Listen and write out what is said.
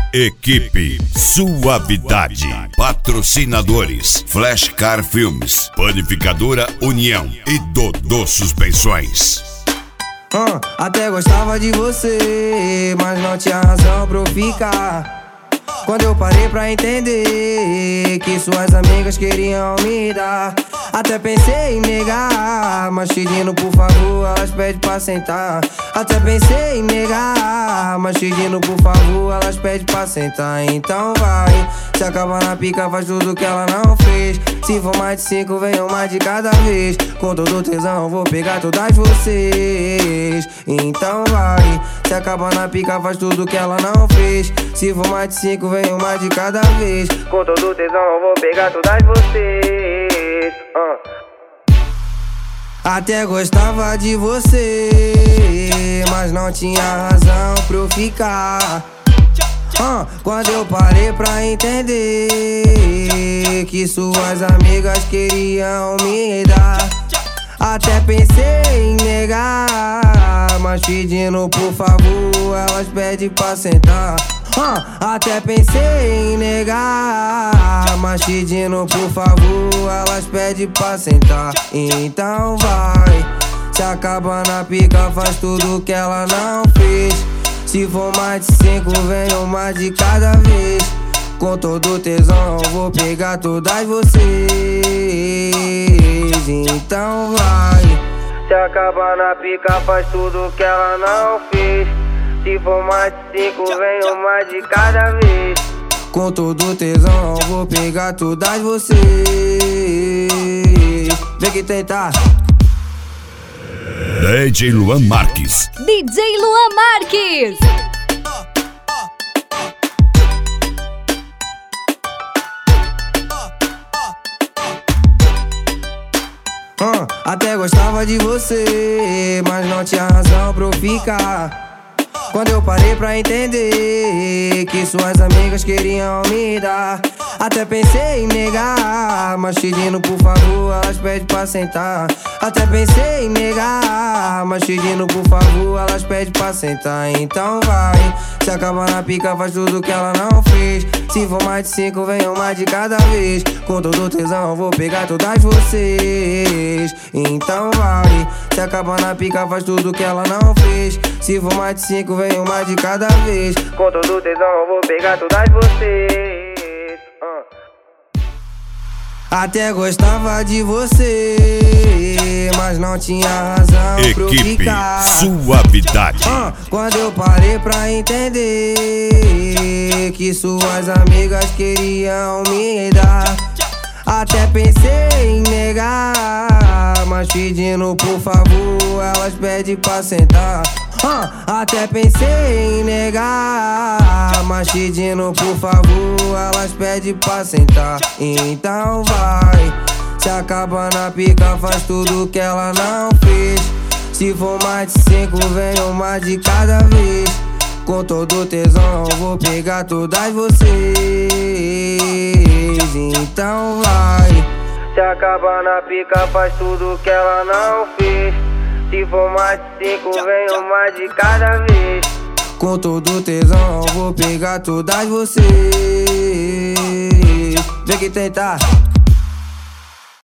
Equipe Suavidade. Patrocinadores: Flashcar Filmes, Panificadora União e Dodô Suspensões. Até gostava de você, mas não tinha razão pra eu ficar. Quando eu parei pra entender que suas amigas queriam me dar, até pensei em negar, mas pedindo por favor, elas pedem pra sentar. Até pensei em negar, mas pedindo por favor, elas pedem pra sentar. Então vai, se acabar na pica faz tudo que ela não fez. Se for mais de 5, venham mais de cada vez. Com todo tesão vou pegar todas vocês. Então vai, se acabar na pica faz tudo que ela não fez. Se for mais de 5, venham mais de cada vez. Com todo tesão vou pegar todas vocês. Até gostava de você, mas não tinha razão pra eu ficar. Quando eu parei pra entender que suas amigas queriam me dar, até pensei em negar, mas pedindo por favor, elas pedem pra sentar. Até pensei em negar, mas pedindo por favor, elas pedem pra sentar. Então vai, se acaba na pica faz tudo que ela não fez. Se for mais de 5, venham mais de cada vez. Com todo tesão vou pegar todas vocês. Então vai, se acabar na pica faz tudo que ela não fez. Se for mais de 5, venham mais de cada vez. Com todo tesão vou pegar todas vocês. Vem que tentar. DJ Luan Marques. DJ Luan Marques. Até gostava de você, mas não tinha razão pra eu ficar. Quando eu parei pra entender que suas amigas queriam me dar, até pensei em negar, mas pedindo por favor, elas pedem pra sentar. Até pensei em negar, mas pedindo por favor, elas pedem pra sentar. Então vai, se acabar na pica faz tudo que ela não fez. Se for mais de 5, venham mais de cada vez. Com todo tesão vou pegar todas vocês. Então vai, se acabar na pica faz tudo que ela não fez. Se for mais de 5, venham mais de cada vez. Com todo tesão vou pegar todas vocês. Até gostava de você, mas não tinha razão pra eu Equipe ficar. Suavidade. Quando eu parei pra entender que suas amigas queriam me dar, até pensei em negar, mas pedindo por favor, elas pedem pra sentar. Até pensei em negar, mas pedindo por favor, elas pedem pra sentar. Então vai, se acaba na pica faz tudo que ela não fez. Se for mais de 5, venham mais de cada vez. Com todo tesão vou pegar todas vocês. Então vai, se acaba na pica faz tudo que ela não fez. Se for mais de 5, venham mais de cada vez. Com todo tesão vou pegar todas vocês. Vem que tentar.